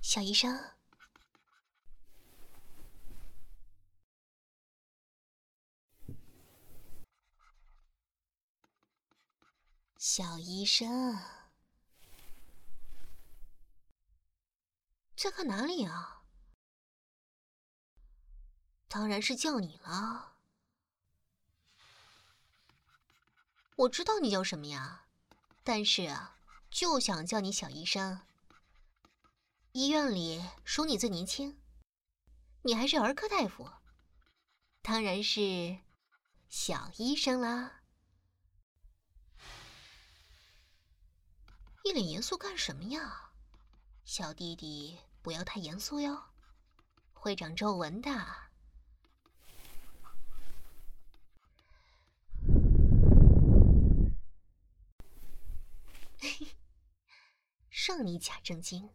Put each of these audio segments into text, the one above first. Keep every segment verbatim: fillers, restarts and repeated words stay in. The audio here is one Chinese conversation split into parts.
小医生，小医生，在看哪里啊？当然是叫你了。我知道你叫什么呀，但是啊，就想叫你小医生。医院里数你最年轻，你还是儿科大夫，当然是小医生啦。一脸严肃干什么呀？小弟弟不要太严肃哟，会长皱纹的。让你假正经。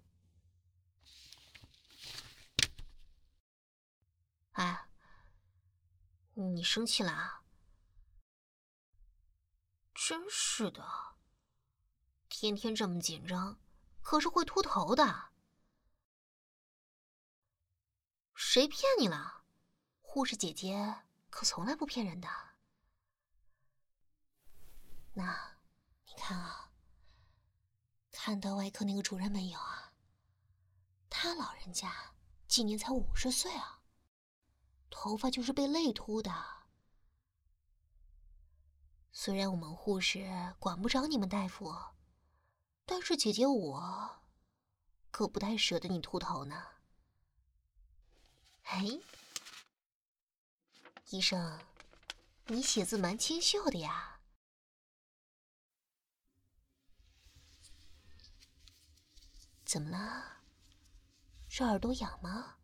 哎，你生气了啊？真是的，天天这么紧张，可是会秃头的。谁骗你了？护士姐姐可从来不骗人的。那，你看啊，看到外科那个主任没有啊？他老人家今年才五十岁啊，头发就是被累秃的。虽然我们护士管不着你们大夫，但是姐姐我可不太舍得你秃头呢。哎，医生，你写字蛮清秀的呀。怎么了？是耳朵痒吗？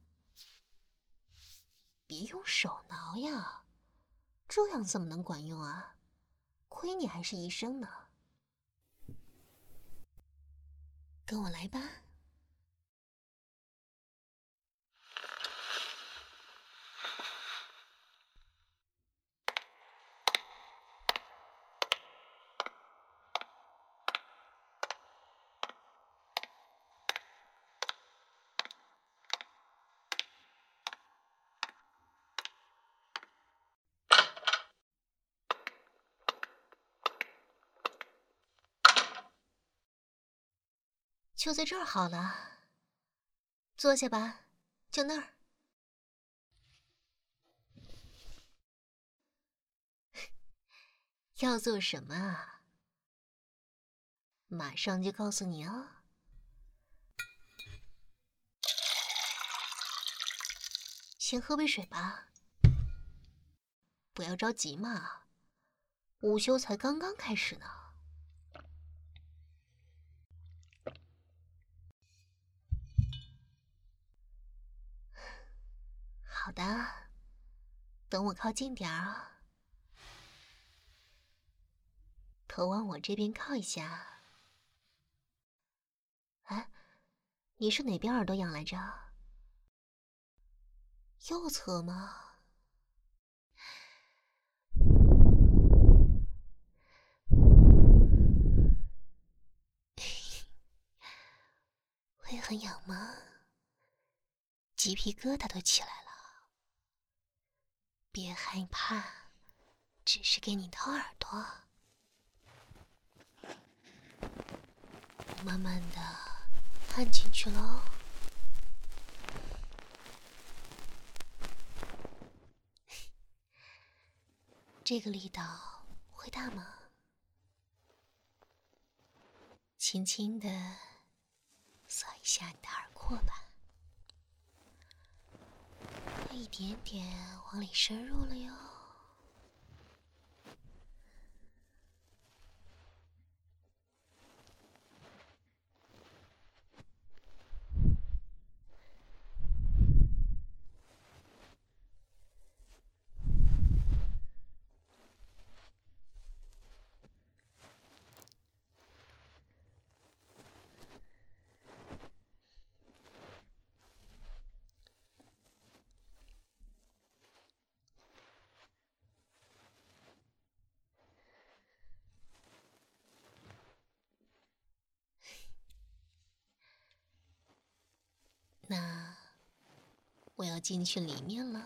别用手挠呀，这样怎么能管用啊？亏你还是医生呢。跟我来吧。就在这儿好了，坐下吧，就那儿。要做什么啊？马上就告诉你哦。先喝杯水吧，不要着急嘛，午休才刚刚开始呢。好的，等我靠近点儿啊，头往我这边靠一下。哎，你是哪边耳朵痒来着？右侧吗？会很痒吗？鸡皮疙瘩都起来了。别害怕，只是给你掏耳朵。慢慢的按进去喽。这个力道会大吗？轻轻的扫一下你的耳廓吧。一点点往里深入了哟。 要进去里面了。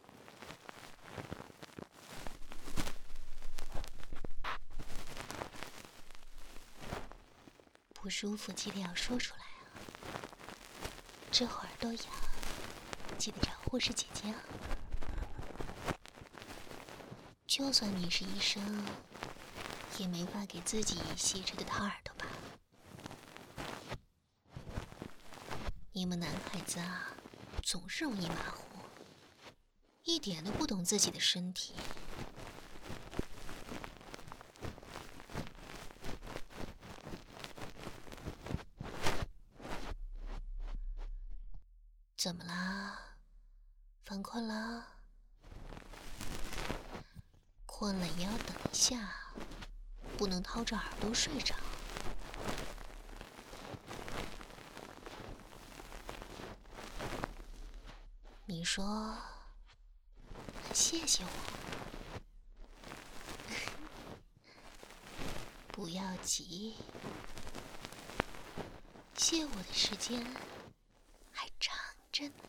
不舒服记得要说出来啊，这会儿都痒，记得找护士姐姐啊。就算你是医生，也没法给自己细致的掏耳朵吧？你们男孩子啊，总是容易马虎，一点都不懂自己的身体。怎么啦？犯困啦？困了也要等一下，不能掏着耳朵睡着。你说，谢谢我？不要急，谢我的时间还长着呢。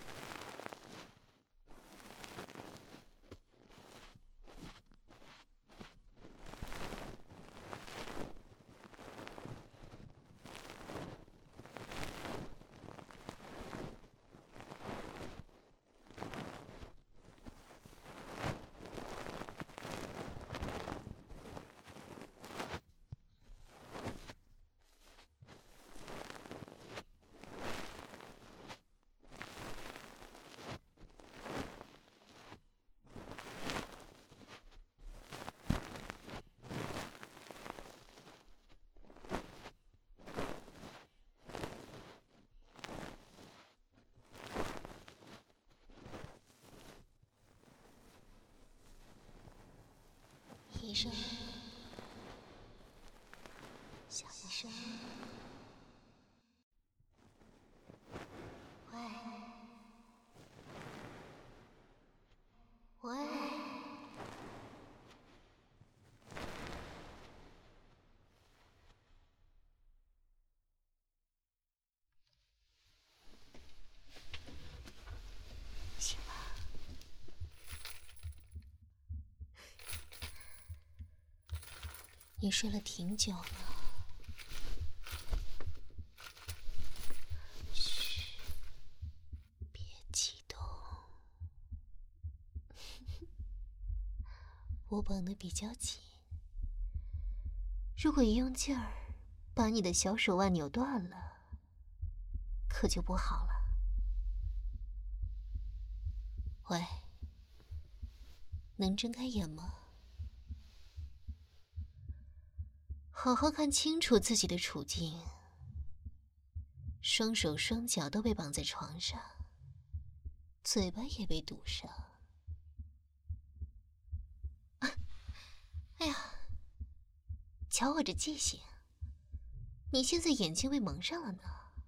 医生，小医生，喂，喂，行吧。你睡了挺久了。嘘，别激动。我绷得比较紧，如果一用劲儿，把你的小手腕扭断了，可就不好了。喂，能睁开眼吗？好好看清楚自己的处境，双手双脚都被绑在床上，嘴巴也被堵上。啊，哎呀，瞧我这记性，你现在眼睛被蒙上了呢。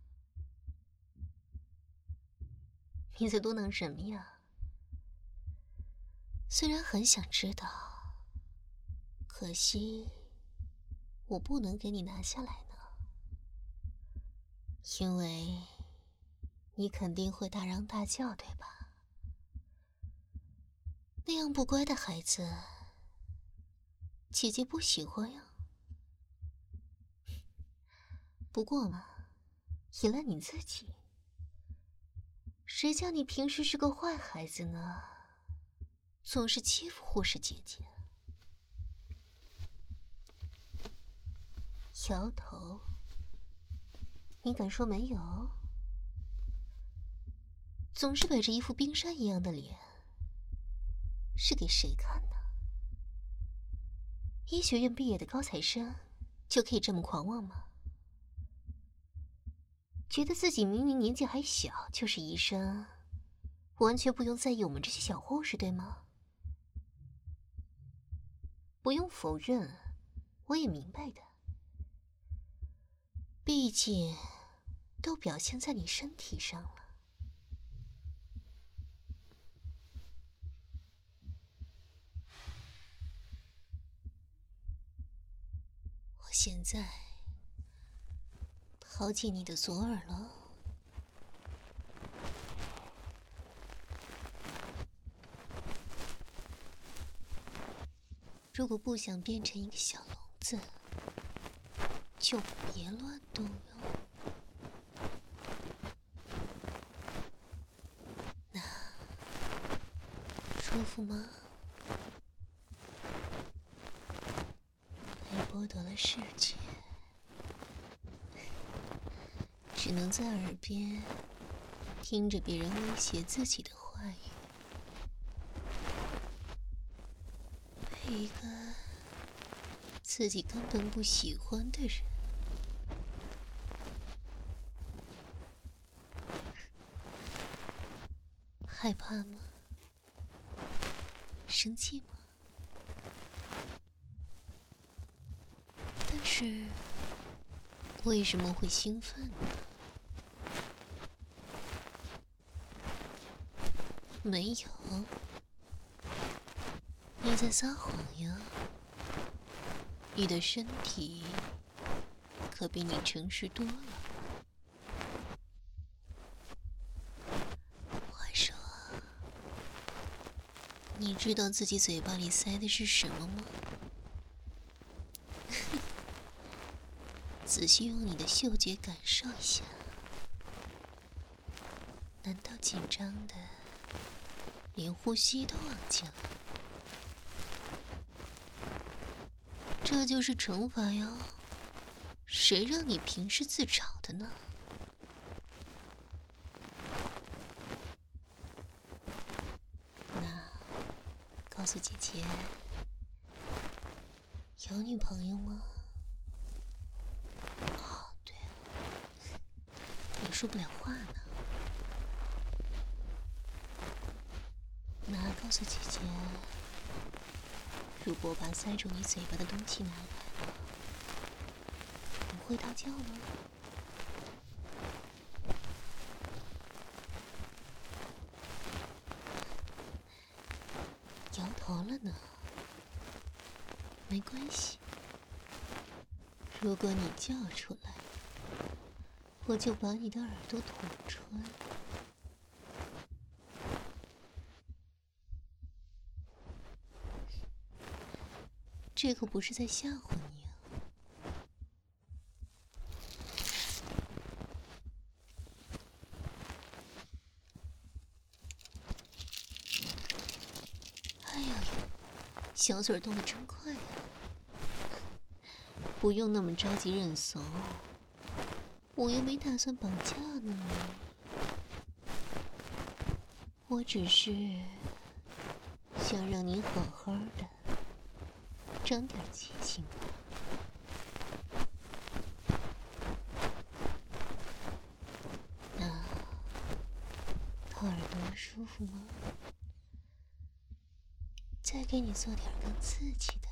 你在嘟囔什么呀？虽然很想知道，可惜我不能给你拿下来呢，因为你肯定会大嚷大叫，对吧？那样不乖的孩子，姐姐不喜欢呀。不过嘛，也赖你自己，谁叫你平时是个坏孩子呢？总是欺负护士姐姐。摇头，你敢说没有？总是摆着一副冰山一样的脸，是给谁看的？医学院毕业的高材生就可以这么狂妄吗？觉得自己明明年纪还小就是医生，完全不用在意我们这些小护士，对吗？不用否认，我也明白的。毕竟，都表现在你身体上了。我现在掏进你的左耳了。 如果不想变成一个小聋子，就别乱动哟。那舒服吗？被剥夺了视觉，只能在耳边听着别人威胁自己的话语，被一个自己根本不喜欢的人。害怕吗？生气吗？但是为什么会兴奋呢？没有，你在撒谎呀！你的身体可比你诚实多了。快说，你知道自己嘴巴里塞的是什么吗？仔细用你的嗅觉感受一下，难道紧张的连呼吸都忘记了？这就是惩罚哟！谁让你平时自找的呢？那告诉姐姐，有女朋友吗？哦，对了，也说不了话呢。那告诉姐姐，如果把塞住你嘴巴的东西拿来了，你会大叫吗？摇头了呢。没关系，如果你叫出来，我就把你的耳朵捅穿。这可不是在吓唬你啊！哎呀，小嘴动得真快啊！不用那么着急认怂，我又没打算绑架呢。我只是想让你好好的长点记性吧。那掏耳朵舒服吗？再给你做点更刺激的。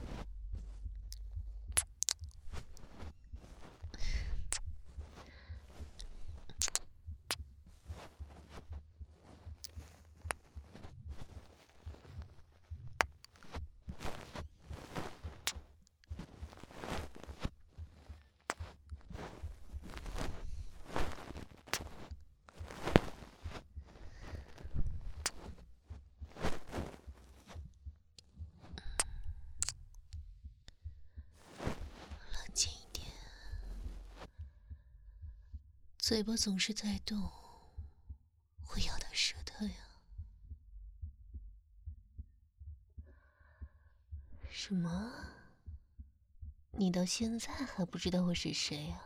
嘴巴总是在动，会咬到舌头呀。什么？你到现在还不知道我是谁啊？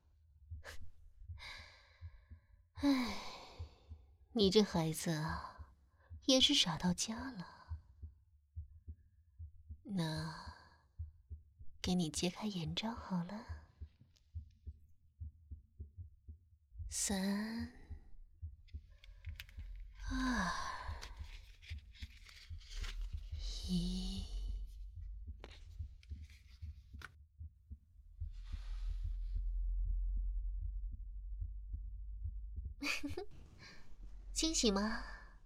唉，你这孩子啊，也是傻到家了。那，给你揭开眼罩好了。三、二、一。惊喜吗？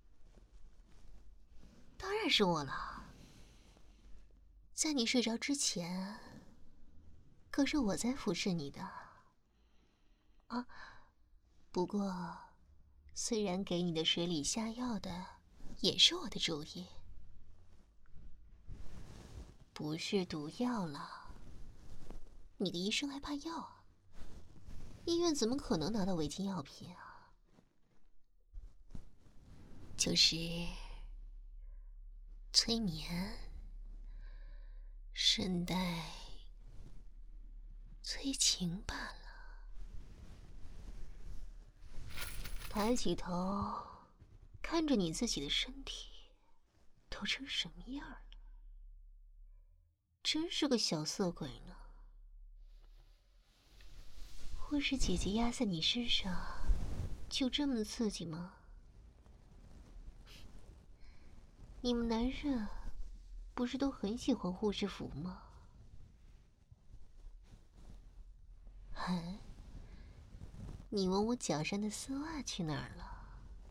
当然是我了。在你睡着之前，可是我在服侍你的。啊，不过，虽然给你的水里下药的也是我的主意。 不是毒药了。你个医生还怕药啊？医院怎么可能拿到违禁药品啊？就是催眠，顺带催情罢了。抬起头，看着你自己的身体都成什么样了，真是个小色鬼呢。或是姐姐压在你身上就这么刺激吗？你们男人不是都很喜欢护士服吗？哎，你问我脚上的丝袜去哪儿了？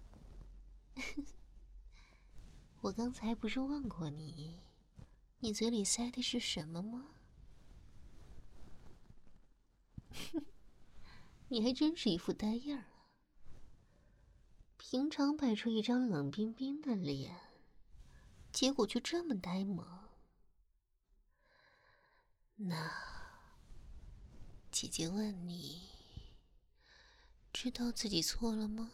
我刚才不是问过你，你嘴里塞的是什么吗？你还真是一副呆样啊！平常摆出一张冷冰冰的脸，结果却这么呆萌。那姐姐问你，知道自己错了吗？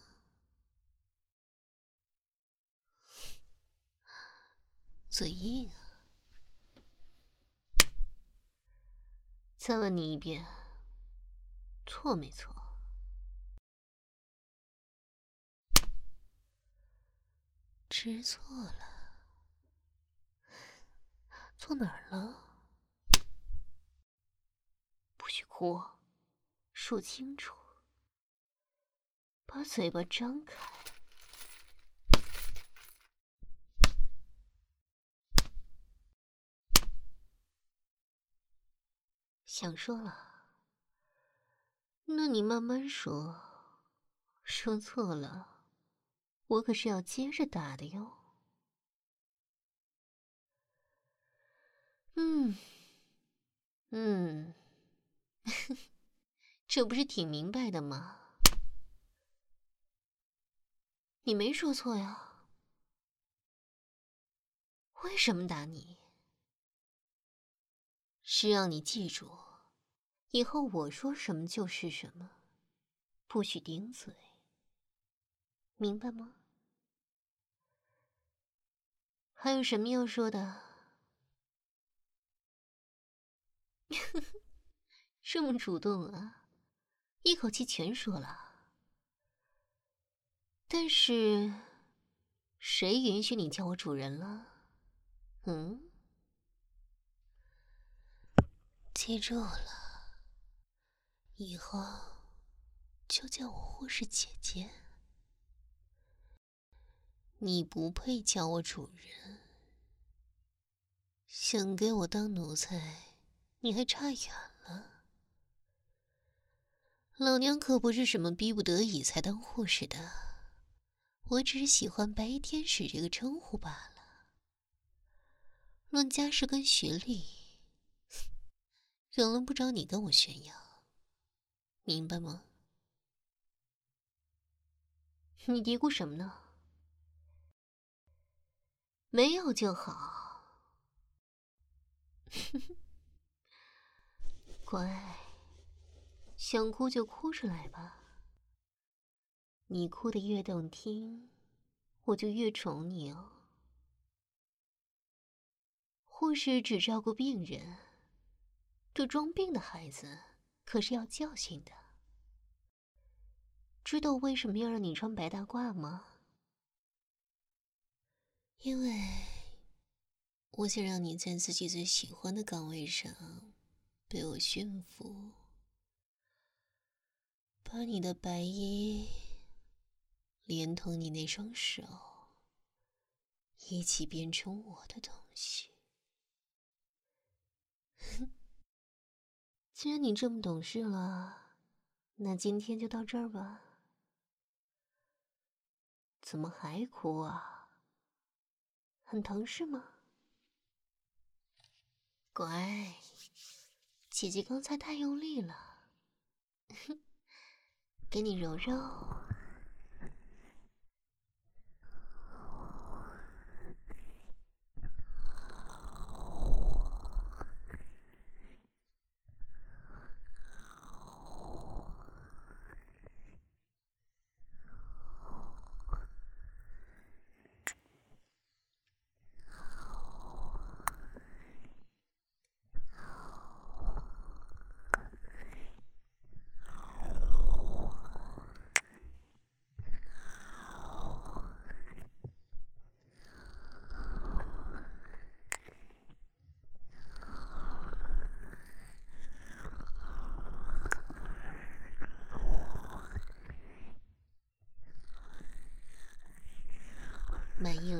嘴硬啊！再问你一遍，错没错？知错了。错哪儿了？不许哭，说清楚。把嘴巴张开。想说了，那你慢慢说。说错了，我可是要接着打的哟。嗯嗯，这不是挺明白的吗？你没说错呀。为什么打你？是让你记住，以后我说什么就是什么，不许顶嘴，明白吗？还有什么要说的？这么主动啊，一口气全说了。但是，谁允许你叫我主人了？嗯？记住了，以后就叫我护士姐姐。你不配叫我主人，想给我当奴才，你还差远了。老娘可不是什么逼不得已才当护士的，我只是喜欢白衣天使这个称呼罢了。论家世跟学历，远轮不着你跟我炫耀，明白吗？你嘀咕什么呢？没有就好。乖，想哭就哭出来吧。你哭得越动听，我就越宠你哦。护士只照顾病人，这装病的孩子可是要教训的。知道为什么要让你穿白大褂吗？因为我想让你在自己最喜欢的岗位上被我驯服，把你的白衣连同你那双手一起变成我的东西。既然你这么懂事了，那今天就到这儿吧。怎么还哭啊？很疼是吗？乖，姐姐刚才太用力了，给你揉揉。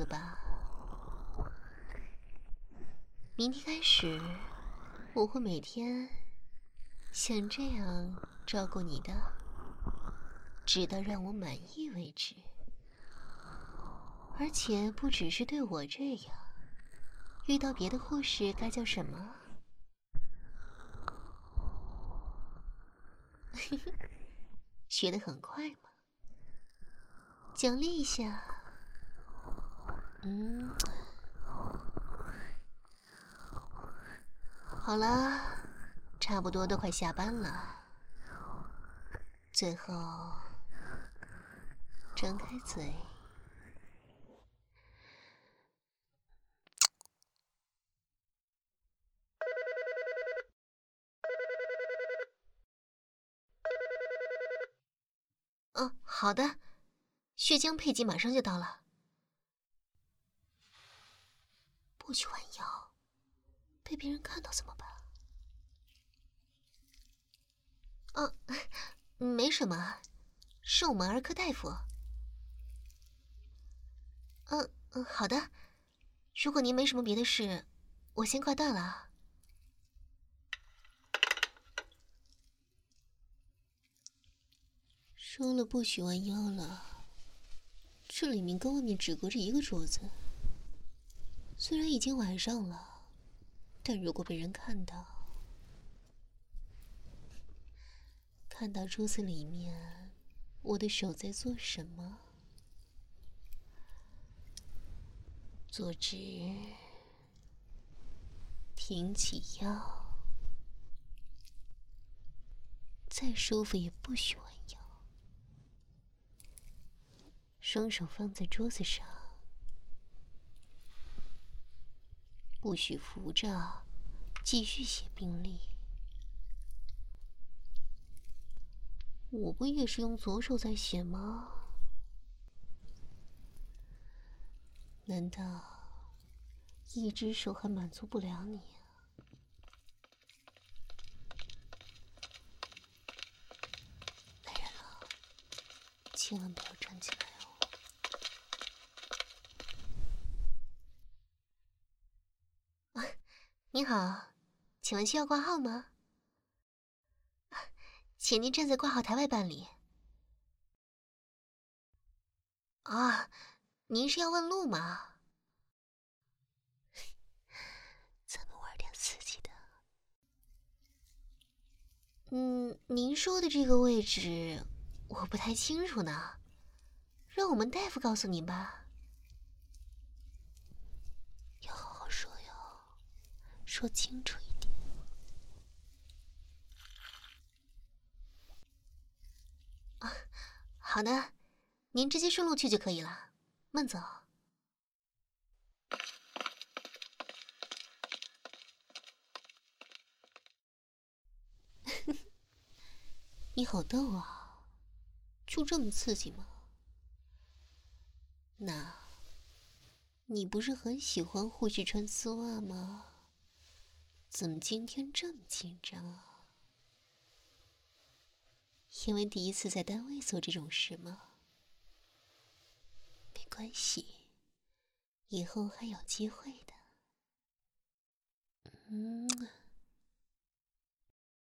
了吧？明天开始，我会每天像这样照顾你的，直到让我满意为止。而且不只是对我这样，遇到别的护士该叫什么？学得很快嘛，奖励一下。嗯，好了，差不多都快下班了。最后，张开嘴。嗯，好的，血浆配给马上就到了。不许弯腰，被别人看到怎么办？嗯、啊，没什么，是我们儿科大夫。嗯嗯，好的。如果您没什么别的事，我先挂断了。说了不许弯腰了，这里面跟外面只隔着一个桌子。虽然已经晚上了，但如果被人看到，看到桌子里面我的手在做什么？坐直，挺起腰，再舒服也不许弯腰。双手放在桌子上，不许扶着，继续写病历。我不也是用左手在写吗？难道一只手还满足不了你啊？来人了，千万不要站起来哦！啊，您好，请问需要挂号吗？请您站在挂号台外办理。啊，您是要问路吗？咱们玩点刺激的。嗯，您说的这个位置我不太清楚呢，让我们大夫告诉您吧。要好好说哟，说清楚一点。啊，好的，您直接顺路去就可以了，慢走。你好逗啊，就这么刺激吗？那，你不是很喜欢护士穿丝袜吗？怎么今天这么紧张啊？因为第一次在单位做这种事吗？没关系，以后还有机会的。嗯。